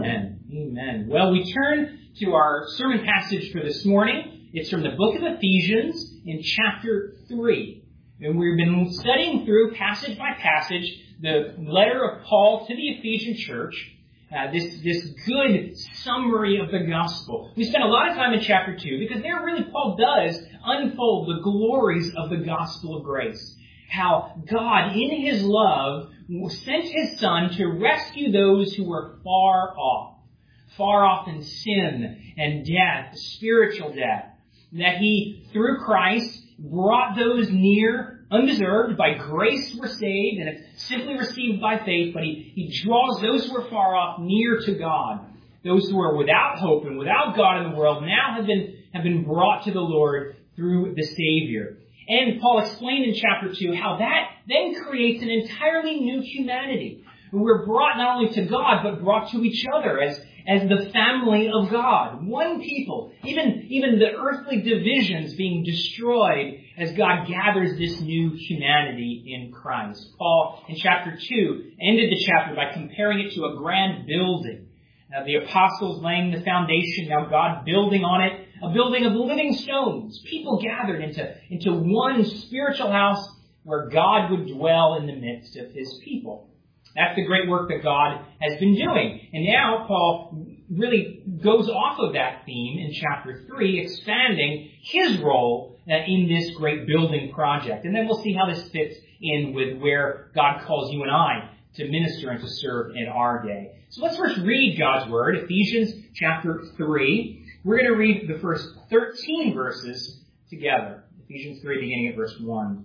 Amen. Amen. Well, we turn to our sermon passage for this morning. It's from the book of Ephesians in chapter 3. And we've been studying through passage by passage the letter of Paul to the Ephesian church, this good summary of the gospel. We spent a lot of time in chapter 2 because there really Paul does unfold the glories of the gospel of grace. How God, in His love, sent His Son to rescue those who were far off in sin and death, spiritual death. That He, through Christ, brought those near, undeserved, by grace were saved, and it's simply received by faith, but He draws those who are far off near to God. Those who are without hope and without God in the world now have been brought to the Lord through the Savior. And Paul explained in chapter 2 how that then creates an entirely new humanity. We're brought not only to God, but brought to each other as the family of God. One people. Even the earthly divisions being destroyed as God gathers this new humanity in Christ. Paul, in chapter 2, ended the chapter by comparing it to a grand building. The apostles laying the foundation, now God building on it, a building of living stones, people gathered into one spiritual house where God would dwell in the midst of His people. That's the great work that God has been doing. And now Paul really goes off of that theme in chapter 3, expanding his role in this great building project. And then we'll see how this fits in with where God calls you and I to minister and to serve in our day. So let's first read God's Word, Ephesians chapter 3. We're going to read the first 13 verses together. Ephesians 3, beginning at verse 1.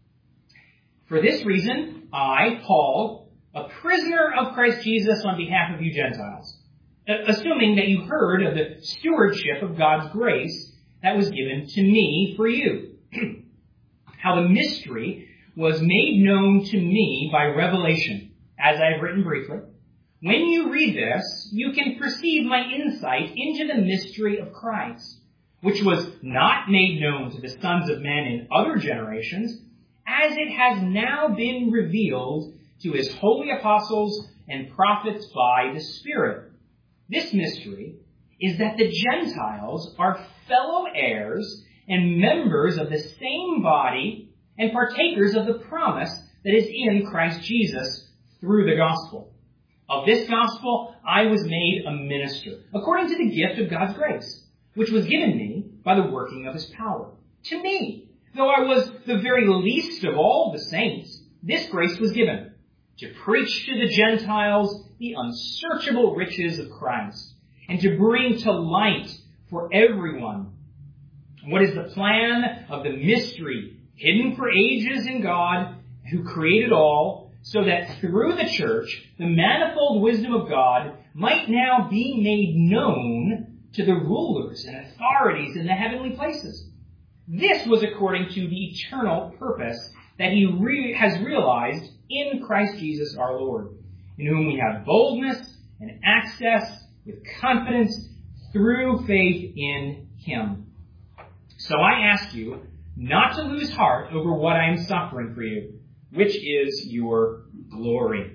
For this reason, I, Paul, a prisoner of Christ Jesus on behalf of you Gentiles, assuming that you heard of the stewardship of God's grace that was given to me for you, how the mystery was made known to me by revelation, as I have written briefly. When you read this, you can perceive my insight into the mystery of Christ, which was not made known to the sons of men in other generations, as it has now been revealed to His holy apostles and prophets by the Spirit. This mystery is that the Gentiles are fellow heirs and members of the same body and partakers of the promise that is in Christ Jesus through the gospel. Of this gospel I was made a minister, according to the gift of God's grace, which was given me by the working of His power. To me, though I was the very least of all the saints, this grace was given, to preach to the Gentiles the unsearchable riches of Christ, and to bring to light for everyone what is the plan of the mystery hidden for ages in God, who created all, so that through the church, the manifold wisdom of God might now be made known to the rulers and authorities in the heavenly places. This was according to the eternal purpose that He has realized in Christ Jesus our Lord, in whom we have boldness and access with confidence through faith in Him. So I ask you not to lose heart over what I am suffering for you, which is your glory.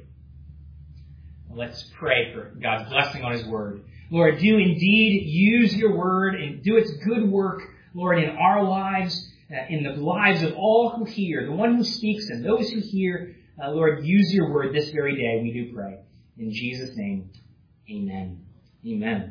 Let's pray for God's blessing on His Word. Lord, do indeed use your Word and do its good work, Lord, in our lives, in the lives of all who hear, the one who speaks and those who hear. Lord, use your Word this very day, we do pray. In Jesus' name, amen. Amen.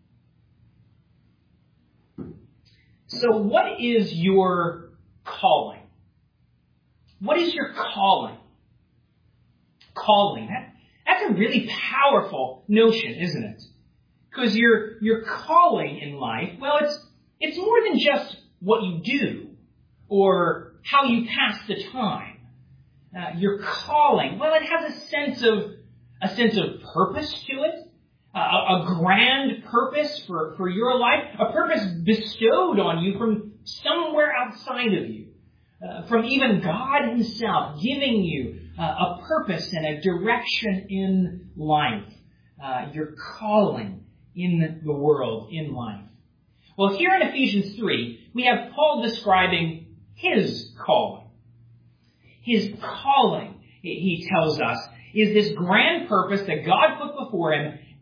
So what is your calling? What is your calling? Calling. That's a really powerful notion, isn't it? Because your calling in life, well, it's more than just what you do or how you pass the time. Your calling, well, it has a sense of purpose to it, a grand purpose for your life, a purpose bestowed on you from somewhere outside of you. From even God Himself giving you a purpose and a direction in life, your calling in the world, in life. Well, here in Ephesians 3, we have Paul describing his calling. His calling, he tells us, is this grand purpose that God put before him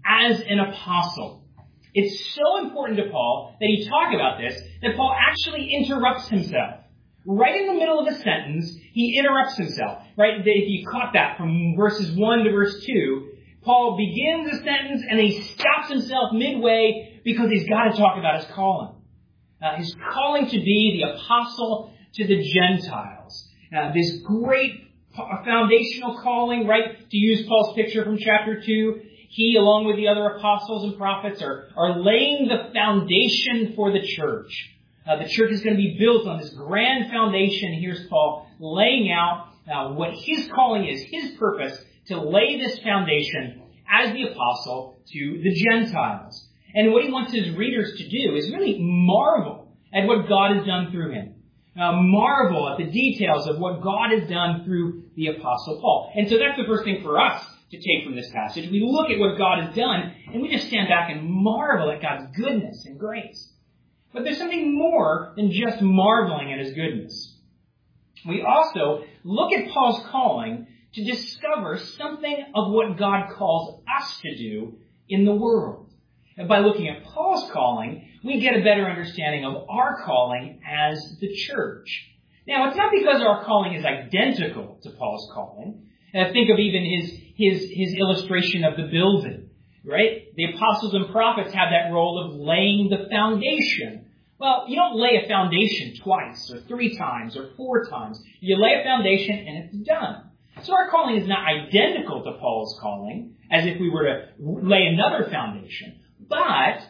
as an apostle. It's so important to Paul that he talk about this, that Paul actually interrupts himself. Right in the middle of a sentence, he interrupts himself. Right? If you caught that from verses 1 to verse 2, Paul begins a sentence and he stops himself midway because he's got to talk about his calling. His calling to be the apostle to the Gentiles. This great foundational calling, right? To use Paul's picture from chapter 2, he, along with the other apostles and prophets, are laying the foundation for the church. The church is going to be built on this grand foundation. Here's Paul laying out what his calling is, his purpose, to lay this foundation as the apostle to the Gentiles. And what he wants his readers to do is really marvel at what God has done through him. Marvel at the details of what God has done through the apostle Paul. And so that's the first thing for us to take from this passage. We look at what God has done, and we just stand back and marvel at God's goodness and grace. But there's something more than just marveling at his goodness. We also look at Paul's calling to discover something of what God calls us to do in the world. And by looking at Paul's calling, we get a better understanding of our calling as the church. Now, it's not because our calling is identical to Paul's calling. Think of even his illustration of the building, right? The apostles and prophets have that role of laying the foundation. Well, you don't lay a foundation twice or 3 times or 4 times. You lay a foundation and it's done. So our calling is not identical to Paul's calling, as if we were to lay another foundation. But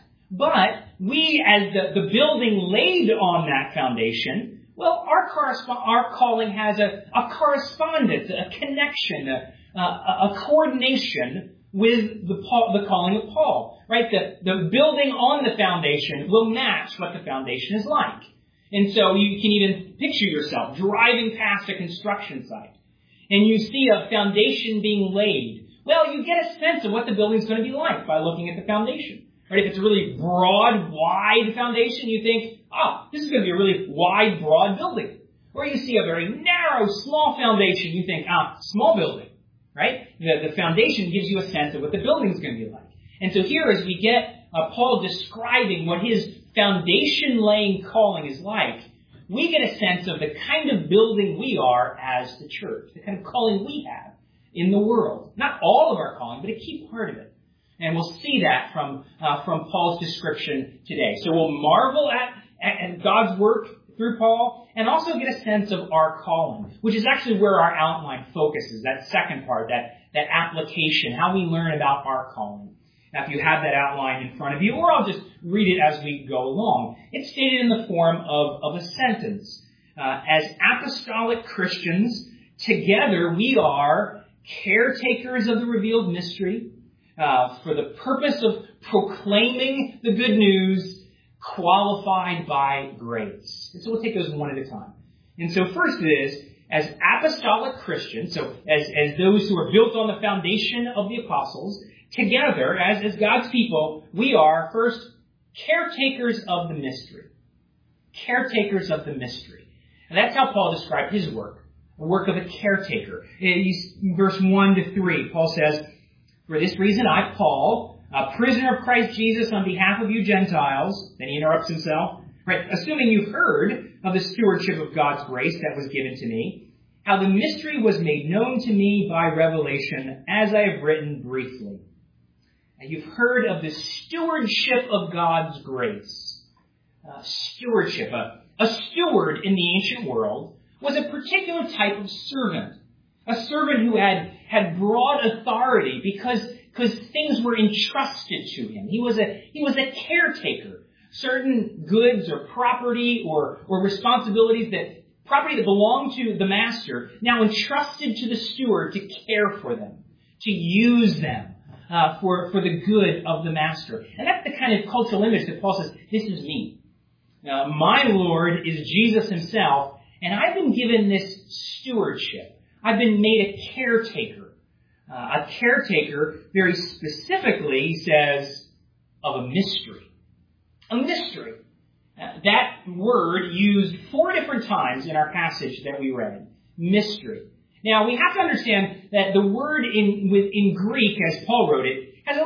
we, as the building laid on that foundation, well, our calling has a correspondence, a connection, a coordination with the calling of Paul, right? The building on the foundation will match what the foundation is like. And so you can even picture yourself driving past a construction site, and you see a foundation being laid. Well, you get a sense of what the building's going to be like by looking at the foundation. Right? If it's a really broad, wide foundation, you think, this is going to be a really wide, broad building. Or you see a very narrow, small foundation, you think, small building. Right? The foundation gives you a sense of what the building's going to be like. And so here, as we get Paul describing what his foundation-laying calling is like, we get a sense of the kind of building we are as the church, the kind of calling we have in the world. Not all of our calling, but a key part of it. And we'll see that from Paul's description today. So we'll marvel at God's work through Paul and also get a sense of our calling, which is actually where our outline focuses, that second part, that application, how we learn about our calling. Now, if you have that outline in front of you, or I'll just read it as we go along. It's stated in the form of a sentence. As apostolic Christians, together we are caretakers of the revealed mystery, for the purpose of proclaiming the good news, qualified by grace. And so we'll take those one at a time. And so first it is, as apostolic Christians, so as those who are built on the foundation of the apostles, together, as God's people, we are, first, caretakers of the mystery. Caretakers of the mystery. And that's how Paul described his work, the work of a caretaker. In verse 1 to 3, Paul says, "For this reason, I, Paul, a prisoner of Christ Jesus on behalf of you Gentiles," then he interrupts himself, right? "Assuming you've heard of the stewardship of God's grace that was given to me, how the mystery was made known to me by revelation, as I have written briefly." And you've heard of the stewardship of God's grace. Stewardship. A steward in the ancient world was a particular type of servant. A servant who had broad authority because things were entrusted to him. He was a caretaker. Certain goods or property or responsibilities property that belonged to the master, now entrusted to the steward to care for them, to use them for the good of the master. And that's the kind of cultural image that Paul says, this is me. My Lord is Jesus himself, and I've been given this stewardship. I've been made a caretaker. A caretaker, very specifically, he says, of a mystery. A mystery. That word used 4 different times in our passage that we read. Mystery. Now, we have to understand that the word in Greek, as Paul wrote it, has a little bit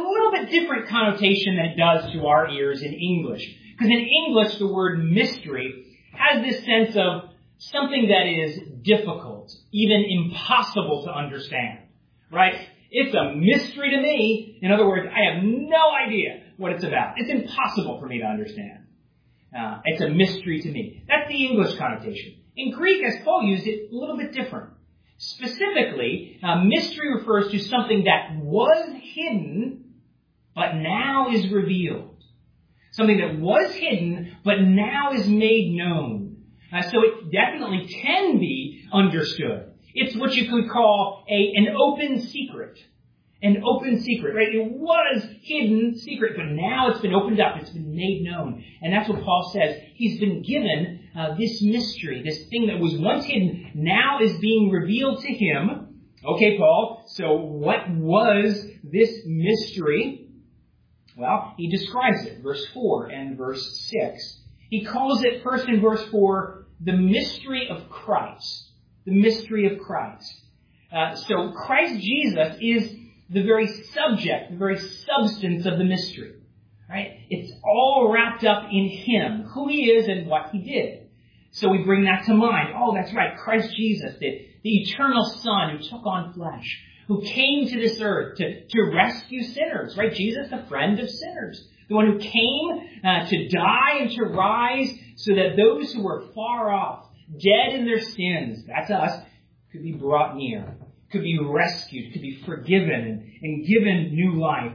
a different connotation than it does to our ears in English. Because in English, the word mystery has this sense of something that is difficult, even impossible to understand, right? It's a mystery to me. In other words, I have no idea what it's about. It's impossible for me to understand. It's a mystery to me. That's the English connotation. In Greek, as Paul used it, a little bit different. Specifically, mystery refers to something that was hidden, but now is revealed. Something that was hidden, but now is made known. So it definitely can be understood. It's what you could call an open secret. An open secret, right? It was hidden secret, but now it's been opened up. It's been made known. And that's what Paul says. He's been given this mystery, this thing that was once hidden, now is being revealed to him. Okay, Paul, so what was this mystery? Well, he describes it, verse 4 and verse 6. He calls it, first in verse 4, the mystery of Christ. The mystery of Christ. So Christ Jesus is the very subject, the very substance of the mystery. Right? It's all wrapped up in him, who he is and what he did. So we bring that to mind. Oh, that's right, Christ Jesus, the eternal Son who took on flesh, who came to this earth to rescue sinners. Right? Jesus, the friend of sinners. The one who came to die and to rise so that those who were far off, dead in their sins, that's us, could be brought near, could be rescued, could be forgiven and given new life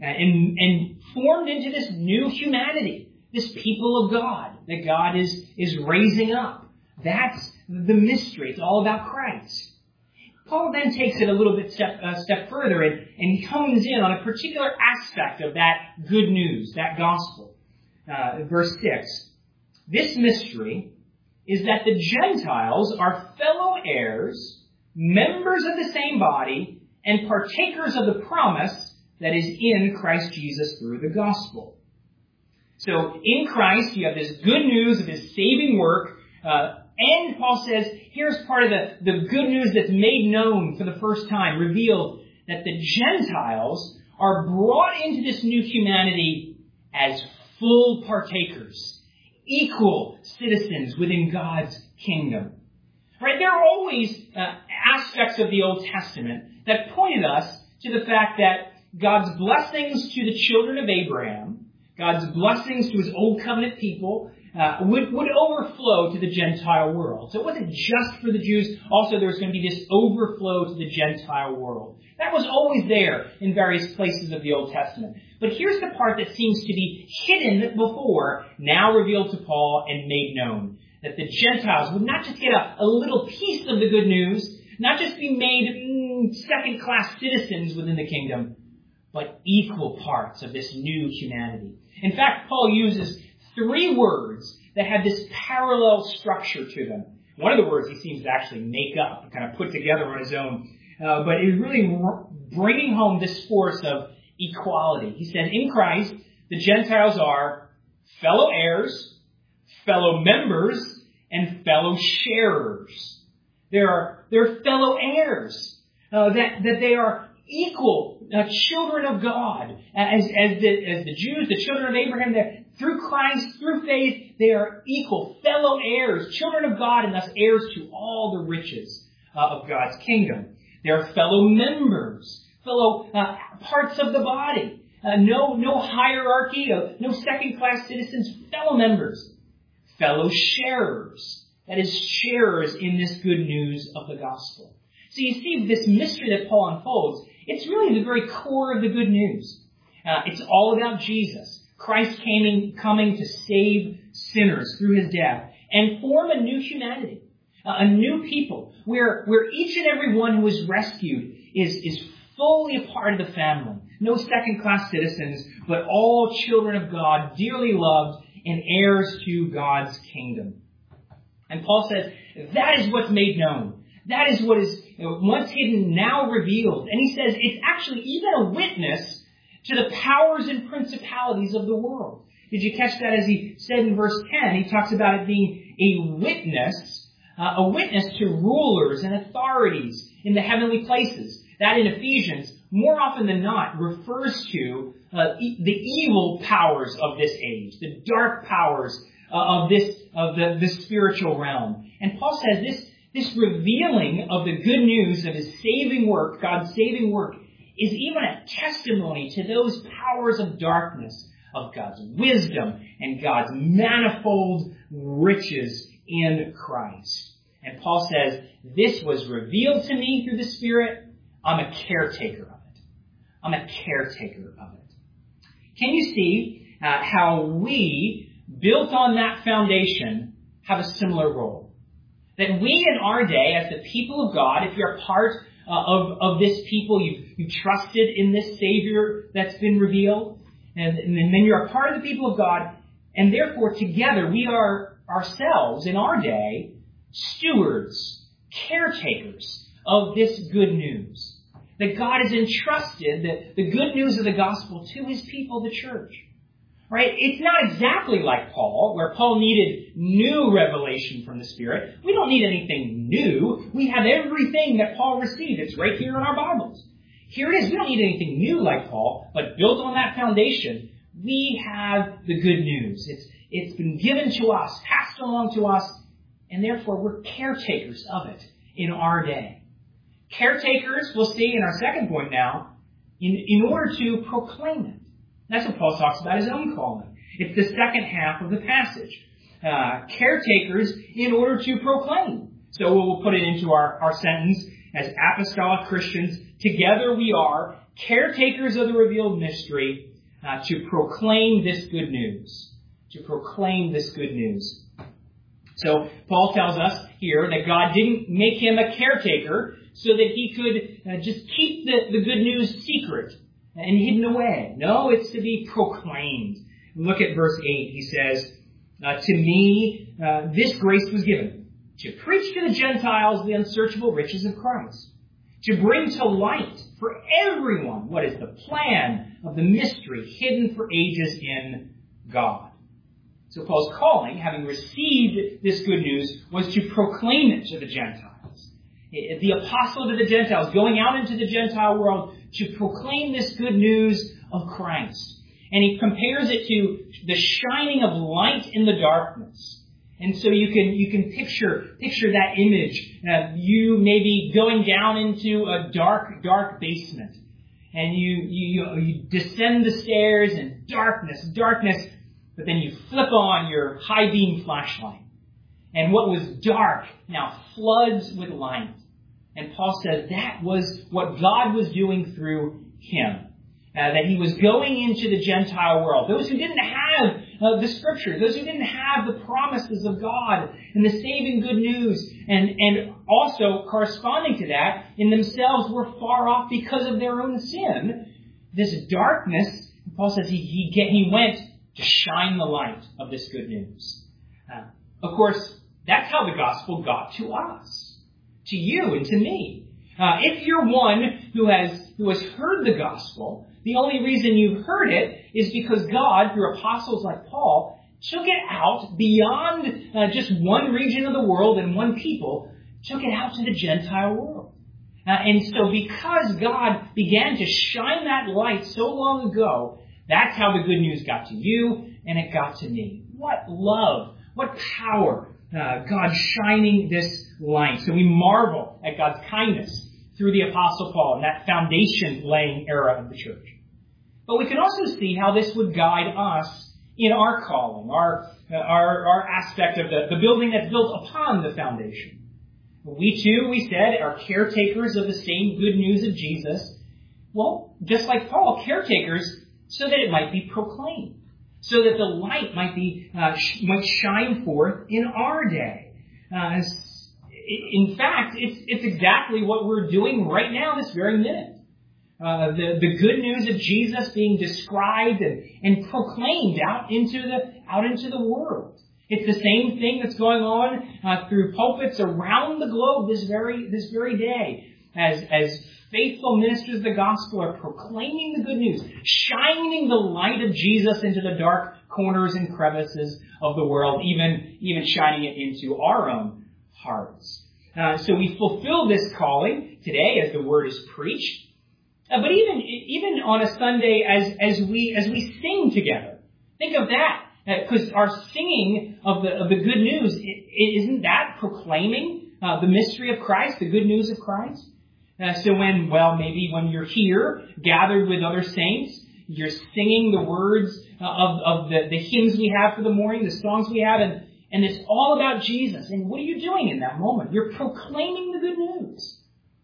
and formed into this new humanity, this people of God that God is raising up. That's the mystery. It's all about Christ. Paul then takes it a little bit step further and he hones in on a particular aspect of that good news, that gospel. Verse 6. This mystery is that the Gentiles are fellow heirs, members of the same body, and partakers of the promise that is in Christ Jesus through the gospel. So in Christ, you have this good news of his saving work, and Paul says, here's part of the good news that's made known for the first time, revealed, that the Gentiles are brought into this new humanity as full partakers, equal citizens within God's kingdom. Right? There are always aspects of the Old Testament that pointed us to the fact that God's blessings to the children of Abraham, God's blessings to his Old Covenant people, would overflow to the Gentile world. So it wasn't just for the Jews. Also, there was going to be this overflow to the Gentile world. That was always there in various places of the Old Testament. But here's the part that seems to be hidden before, now revealed to Paul and made known. That the Gentiles would not just get a little piece of the good news, not just be made second-class citizens within the kingdom, but equal parts of this new humanity. In fact, Paul uses 3 words that have this parallel structure to them. One of the words he seems to actually make up, kind of put together on his own, but is really bringing home this force of equality. He said, in Christ, the Gentiles are fellow heirs, fellow members, and fellow sharers. They're fellow heirs, that they are equal children of God. As the Jews, the children of Abraham, through Christ, through faith, they are equal fellow heirs, children of God, and thus heirs to all the riches of God's kingdom. They are fellow members, fellow parts of the body. No hierarchy, no second-class citizens, fellow members. Fellow sharers. That is, sharers in this good news of the gospel. So you see this mystery that Paul unfolds, it's really the very core of the good news. It's all about Jesus. Christ coming to save sinners through his death and form a new humanity, a new people, where each and every one who is rescued is fully a part of the family. No second-class citizens, but all children of God, dearly loved, and heirs to God's kingdom. And Paul says, that is what's made known. That is what is once hidden, now revealed. And he says it's actually even a witness to the powers and principalities of the world. Did you catch that as he said in verse 10? He talks about it being a witness to rulers and authorities in the heavenly places. That in Ephesians more often than not, refers to the evil powers of this age, the dark powers of the spiritual realm. And Paul says this revealing of the good news of his saving work, God's saving work, is even a testimony to those powers of darkness, of God's wisdom and God's manifold riches in Christ. And Paul says, this was revealed to me through the Spirit. I'm a caretaker of it. I'm a caretaker of it. Can you see how we, built on that foundation, have a similar role? That we in our day, as the people of God, if you're a part of this people, you've trusted in this Savior that's been revealed, and then you're a part of the people of God, and therefore together we are ourselves in our day stewards, caretakers of this good news. That God has entrusted the good news of the gospel to his people, the church. Right? It's not exactly like Paul, where Paul needed new revelation from the Spirit. We don't need anything new. We have everything that Paul received. It's right here in our Bibles. Here it is. We don't need anything new like Paul, but built on that foundation, we have the good news. It's been given to us, passed along to us, and therefore we're caretakers of it in our day. Caretakers, we'll see in our second point now, in order to proclaim it. That's what Paul talks about his own calling. It's the second half of the passage. Caretakers in order to proclaim. So we'll put it into our sentence as apostolic Christians. Together we are caretakers of the revealed mystery to proclaim this good news. To proclaim this good news. So Paul tells us here that God didn't make him a caretaker so that he could just keep the good news secret and hidden away. No, it's to be proclaimed. Look at verse 8. He says, to me, this grace was given, to preach to the Gentiles the unsearchable riches of Christ, to bring to light for everyone what is the plan of the mystery hidden for ages in God. So Paul's calling, having received this good news, was to proclaim it to the Gentiles. The apostle to the Gentiles, going out into the Gentile world to proclaim this good news of Christ. And he compares it to the shining of light in the darkness. And so you can picture that image. You maybe going down into a dark basement. And you descend the stairs in darkness, but then you flip on your high beam flashlight. And what was dark now floods with light. And Paul says that was what God was doing through him. That he was going into the Gentile world. Those who didn't have the Scripture, those who didn't have the promises of God and the saving good news, and also corresponding to that, in themselves were far off because of their own sin. This darkness, Paul says he went to shine the light of this good news. Of course, that's how the gospel got to us. To you and to me. If you're one who has heard the gospel, the only reason you've heard it is because God, through apostles like Paul, took it out beyond just one region of the world and one people, took it out to the Gentile world. And so because God began to shine that light so long ago, that's how the good news got to you and it got to me. What love, what power. God shining this light. So we marvel at God's kindness through the Apostle Paul in that foundation-laying era of the church. But we can also see how this would guide us in our calling, our aspect of the building that's built upon the foundation. We too, we said, are caretakers of the same good news of Jesus. Well, just like Paul, caretakers so that it might be proclaimed. So that the light might shine forth in our day. In fact, it's exactly what we're doing right now, this very minute. The good news of Jesus being described and proclaimed out into the world. It's the same thing that's going on through pulpits around the globe this very day, as faithful ministers of the gospel are proclaiming the good news, shining the light of Jesus into the dark corners and crevices of the world, even shining it into our own hearts. So we fulfill this calling today as the word is preached. But even on a Sunday as we sing together, think of that, because our singing of the good news, isn't that proclaiming the mystery of Christ, the good news of Christ? So maybe when you're here, gathered with other saints, you're singing the words of the hymns we have for the morning, the songs we have, and it's all about Jesus. And what are you doing in that moment? You're proclaiming the good news.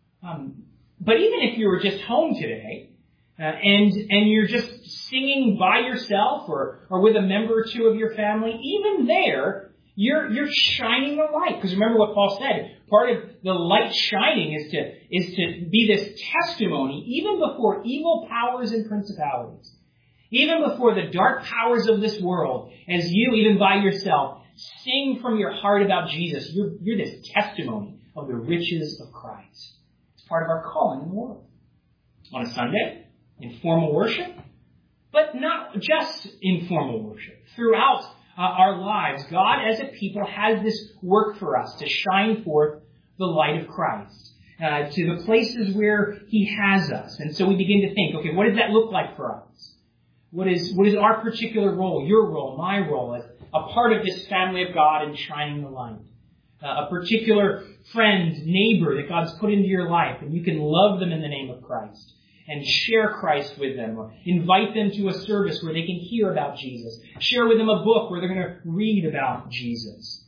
But even if you were just home today, and you're just singing by yourself or with a member or two of your family, even there, you're shining the light. Because remember what Paul said, part of the light shining is to be this testimony even before evil powers and principalities, even before the dark powers of this world, as you, even by yourself, sing from your heart about Jesus. You're this testimony of the riches of Christ. It's part of our calling in the world. On a Sunday, informal worship, but not just informal worship. Throughout our lives, God as a people has this work for us to shine forth the light of Christ to the places where He has us. And so we begin to think, okay, what does that look like for us? What is our particular role, your role, my role as a part of this family of God in shining the light? A particular friend, neighbor that God's put into your life, and you can love them in the name of Christ and share Christ with them, or invite them to a service where they can hear about Jesus. Share with them a book where they're going to read about Jesus.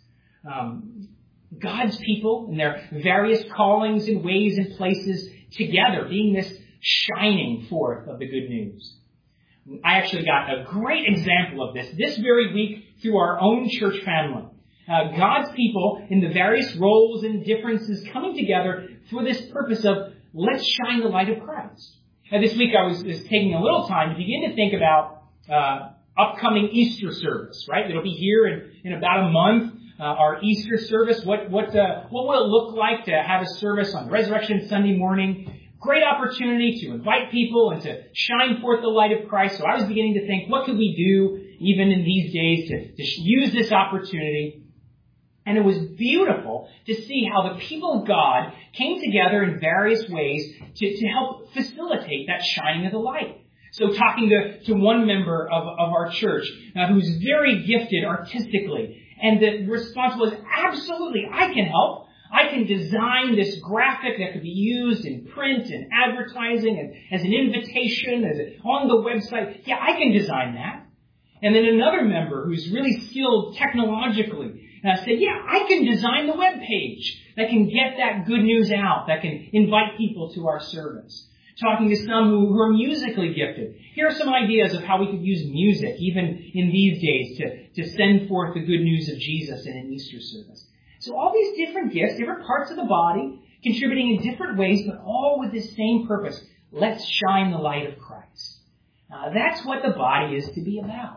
God's people in their various callings and ways and places together, being this shining forth of the good news. I actually got a great example of this very week through our own church family. God's people in the various roles and differences coming together for this purpose of let's shine the light of Christ. This week I was taking a little time to begin to think about upcoming Easter service, right? It'll be here in about a month, our Easter service. What will it look like to have a service on Resurrection Sunday morning? Great opportunity to invite people and to shine forth the light of Christ. So I was beginning to think, what could we do even in these days to use this opportunity? And it was beautiful to see how the people of God came together in various ways to help facilitate that shining of the light. So talking to one member of our church who's very gifted artistically, and the response was, absolutely, I can help. I can design this graphic that could be used in print and advertising and as an invitation, on the website. Yeah, I can design that. And then another member who's really skilled technologically said, yeah, I can design the web page that can get that good news out, that can invite people to our service. Talking to some who are musically gifted. Here are some ideas of how we could use music, even in these days, to send forth the good news of Jesus in an Easter service. So all these different gifts, different parts of the body, contributing in different ways, but all with this same purpose. Let's shine the light of Christ. That's what the body is to be about.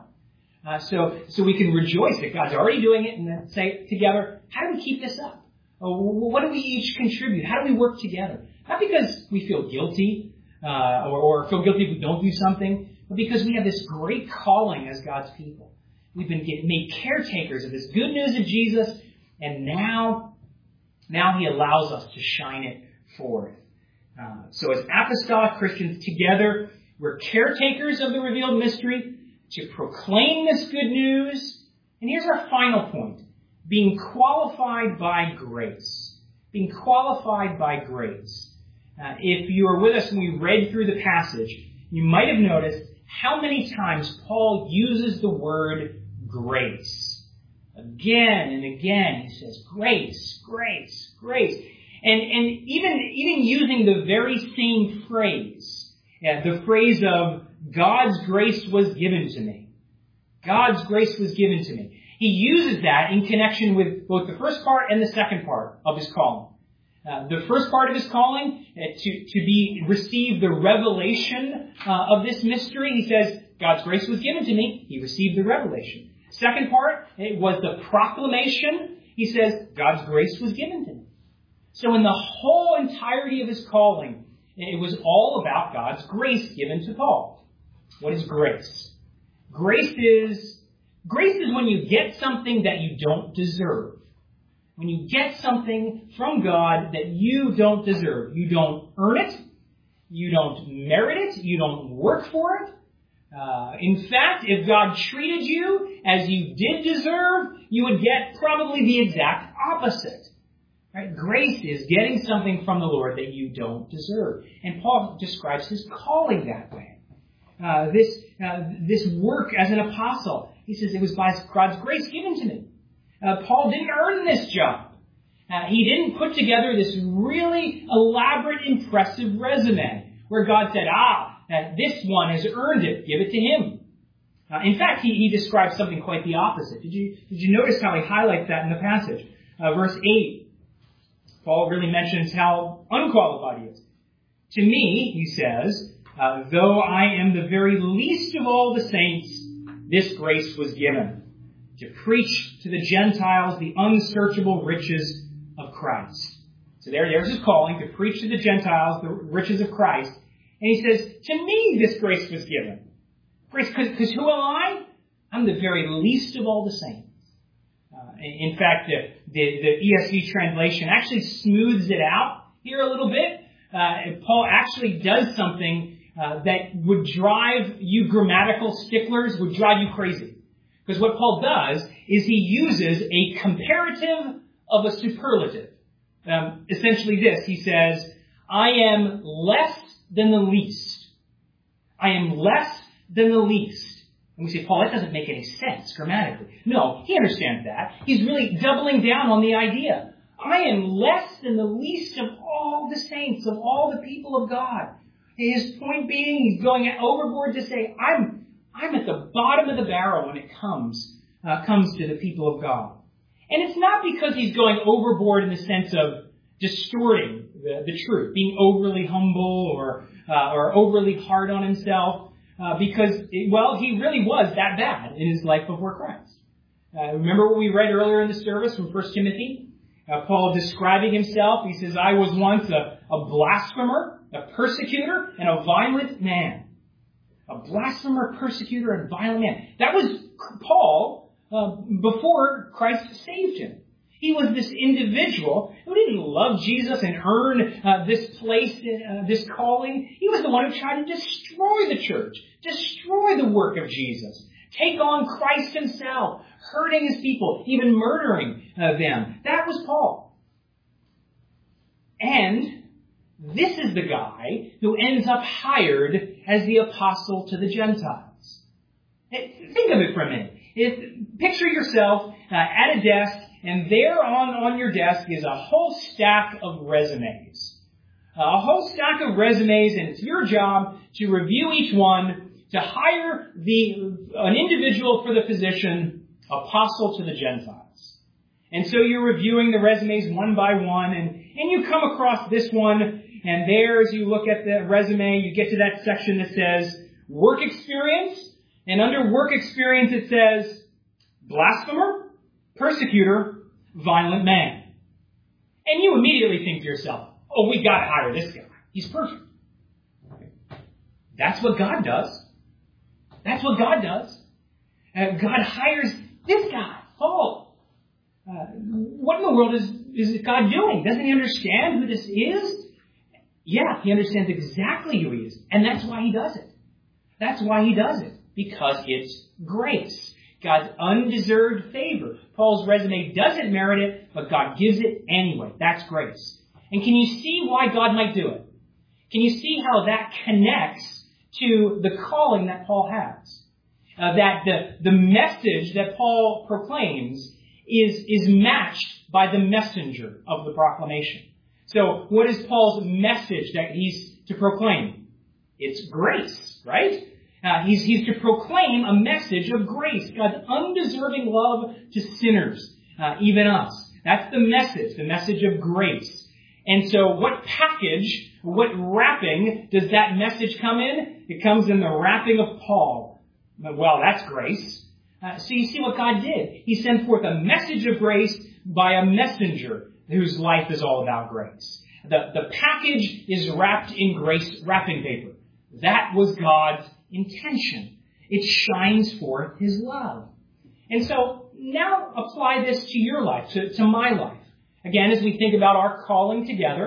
So we can rejoice that God's already doing it and then say together, how do we keep this up? What do we each contribute? How do we work together? Not because we feel guilty or feel guilty if we don't do something, but because we have this great calling as God's people. We've been made caretakers of this good news of Jesus, and now He allows us to shine it forth. So as apostolic Christians together, we're caretakers of the revealed mystery to proclaim this good news. And here's our final point. Being qualified by grace. Being qualified by grace. If you were with us when we read through the passage, you might have noticed how many times Paul uses the word grace. Again and again, he says, grace, grace, grace. And even using the very same phrase, the phrase of God's grace was given to me. God's grace was given to me. He uses that in connection with both the first part and the second part of his calling. The first part of his calling, to receive the revelation of this mystery, he says, God's grace was given to me. He received the revelation. Second part, it was the proclamation. He says, God's grace was given to me. So in the whole entirety of his calling, it was all about God's grace given to Paul. What is grace? Grace is when you get something that you don't deserve. When you get something from God that you don't deserve. You don't earn it. You don't merit it. You don't work for it. In fact, if God treated you as you did deserve, you would get probably the exact opposite. Right? Grace is getting something from the Lord that you don't deserve. And Paul describes his calling that way. This work as an apostle, he says it was by God's grace given to me. Paul didn't earn this job. He didn't put together this really elaborate, impressive resume where God said, this one has earned it. Give it to him. In fact, he describes something quite the opposite. Did you notice how he highlights that in the passage? Verse 8, Paul really mentions how unqualified he is. To me, he says, though I am the very least of all the saints, this grace was given, to preach to the Gentiles the unsearchable riches of Christ. So there's his calling, to preach to the Gentiles the riches of Christ. And he says, to me this grace was given. Grace, because who am I? I'm the very least of all the saints. In fact, the ESV translation actually smooths it out here a little bit. Paul actually does something that would drive you grammatical sticklers, would drive you crazy. Because what Paul does is he uses a comparative of a superlative. Essentially this, he says, I am less than the least. I am less than the least. And we say, Paul, that doesn't make any sense grammatically. No, he understands that. He's really doubling down on the idea. I am less than the least of all the saints, of all the people of God. His point being, he's going overboard to say, I'm at the bottom of the barrel when it comes to the people of God. And it's not because he's going overboard in the sense of distorting the truth, being overly humble or overly hard on himself, because he really was that bad in his life before Christ. Remember what we read earlier in the service from 1 Timothy? Paul describing himself, he says, I was once a blasphemer, a persecutor, and a violent man. A blasphemer, persecutor, and violent man. That was Paul before Christ saved him. He was this individual who didn't love Jesus and earn this place, this calling. He was the one who tried to destroy the church, destroy the work of Jesus, take on Christ himself, hurting his people, even murdering them. That was Paul. And this is the guy who ends up hired as the apostle to the Gentiles. Think of it for a minute. Picture yourself at a desk, and there on your desk is a whole stack of resumes. A whole stack of resumes, and it's your job to review each one, to hire an individual for the position, apostle to the Gentiles. And so you're reviewing the resumes one by one, and you come across this one, and there, as you look at the resume, you get to that section that says work experience, and under work experience it says blasphemer, persecutor, violent man. And you immediately think to yourself, oh, we got to hire this guy. He's perfect. That's what God does. That's what God does. God hires this guy, Paul. What in the world is God doing? Doesn't he understand who this is? Yeah, he understands exactly who he is. And that's why he does it. That's why he does it. Because it's grace. God's undeserved favor. Paul's resume doesn't merit it, but God gives it anyway. That's grace. And can you see why God might do it? Can you see how that connects to the calling that Paul has? That the message that Paul proclaims is matched by the messenger of the proclamation. So what is Paul's message that he's to proclaim? It's grace, right? He's to proclaim a message of grace, God's undeserving love to sinners, even us. That's the message of grace. And so what package, what wrapping does that message come in? It comes in the wrapping of Paul. Well, that's grace. So you see what God did. He sent forth a message of grace by a messenger whose life is all about grace. The package is wrapped in grace wrapping paper. That was God's intention. It shines forth his love. And so now apply this to your life, to my life. Again, as we think about our calling together,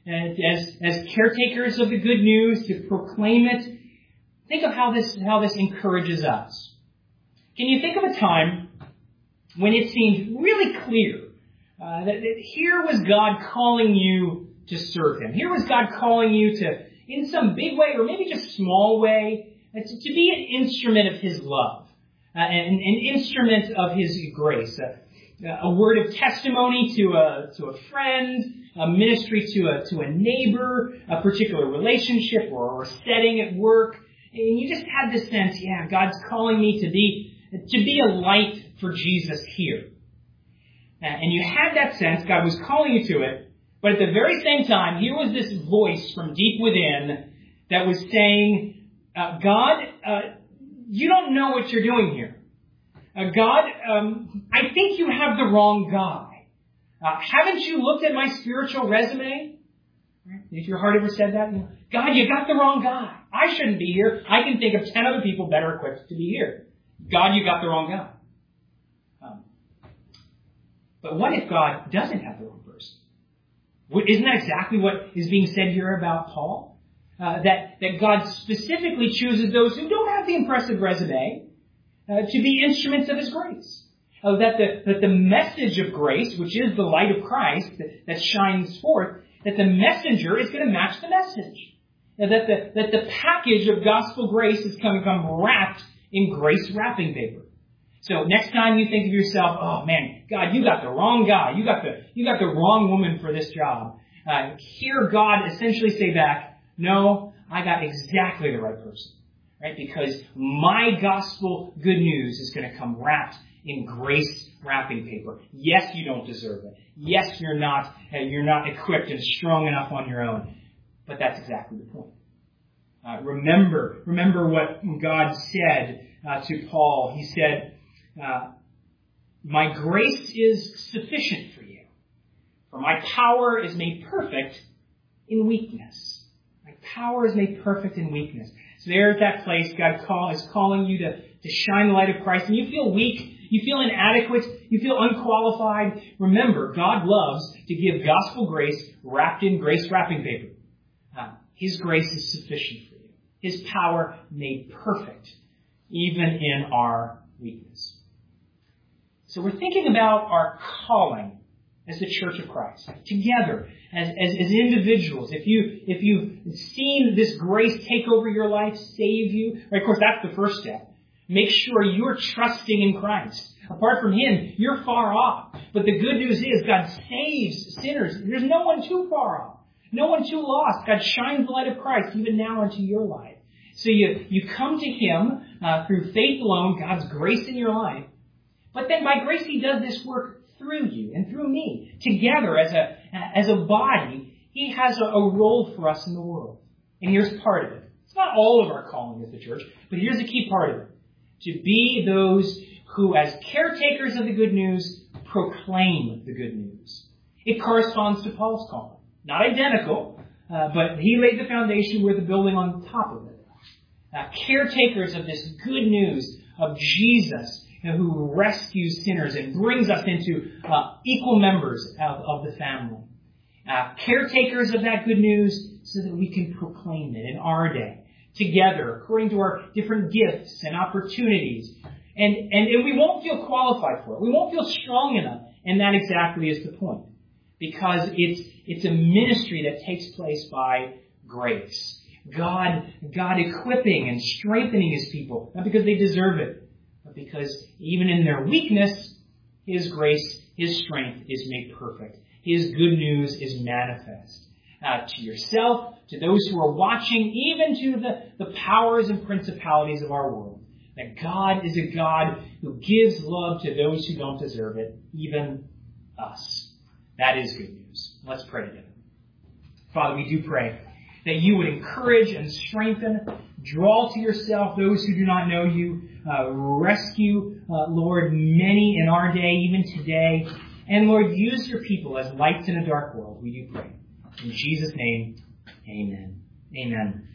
as caretakers of the good news, to proclaim it. Think of how this encourages us. Can you think of a time when it seemed really clear that here was God calling you to serve Him? Here was God calling you to, in some big way or maybe just small way, to be an instrument of His love, an instrument of His grace, a word of testimony to a friend, a ministry to a neighbor, a particular relationship or setting at work. And you just had this sense, yeah, God's calling me to be a light for Jesus here. And you had that sense, God was calling you to it, but at the very same time, here was this voice from deep within that was saying, God, you don't know what you're doing here. God, I think you have the wrong guy. Haven't you looked at my spiritual resume? If your heart ever said that, God, you got the wrong guy. I shouldn't be here. I can think of 10 other people better equipped to be here. God, you got the wrong guy. But what if God doesn't have the wrong person? Isn't that exactly what is being said here about Paul? That God specifically chooses those who don't have the impressive resume to be instruments of His grace. That the message of grace, which is the light of Christ that shines forth, that the messenger is going to match the message. That the package of gospel grace is going to come wrapped in grace wrapping paper. So next time you think of yourself, oh man, God, you got the wrong guy. You got the wrong woman for this job. Hear God essentially say back, no, I got exactly the right person. Right? Because my gospel good news is going to come wrapped in grace wrapping paper. Yes, you don't deserve it. Yes, you're not equipped and strong enough on your own. But that's exactly the point. Remember what God said to Paul. He said, my grace is sufficient for you, for my power is made perfect in weakness. My power is made perfect in weakness. So there's that place God is calling you to shine the light of Christ. And you feel weak, you feel inadequate, you feel unqualified. Remember, God loves to give gospel grace wrapped in grace wrapping paper. His grace is sufficient for you. His power made perfect, even in our weakness. So we're thinking about our calling as the Church of Christ, together, as individuals. If you've seen this grace take over your life, save you, right, of course, that's the first step. Make sure you're trusting in Christ. Apart from Him, you're far off. But the good news is God saves sinners. There's no one too far off. No one too lost. God shines the light of Christ even now into your life. So you come to Him through faith alone, God's grace in your life. But then by grace He does this work through you and through me. Together as a body, He has a role for us in the world. And here's part of it. It's not all of our calling as the church, but here's a key part of it. To be those who, as caretakers of the good news, proclaim the good news. It corresponds to Paul's calling. Not identical, but he laid the foundation, we're the building on top of it. Caretakers of this good news of Jesus, who rescues sinners and brings us into equal members of the family. Caretakers of that good news so that we can proclaim it in our day, together, according to our different gifts and opportunities. And we won't feel qualified for it. We won't feel strong enough. And that exactly is the point. Because it's a ministry that takes place by grace. God equipping and strengthening His people, not because they deserve it, but because even in their weakness, His grace, His strength is made perfect. His good news is manifest. To yourself, to those who are watching, even to the powers and principalities of our world. That God is a God who gives love to those who don't deserve it, even us. That is good news. Let's pray together. Father, we do pray that You would encourage and strengthen, draw to Yourself those who do not know You, rescue, Lord, many in our day, even today. And Lord, use Your people as lights in a dark world. We do pray. In Jesus' name, amen. Amen.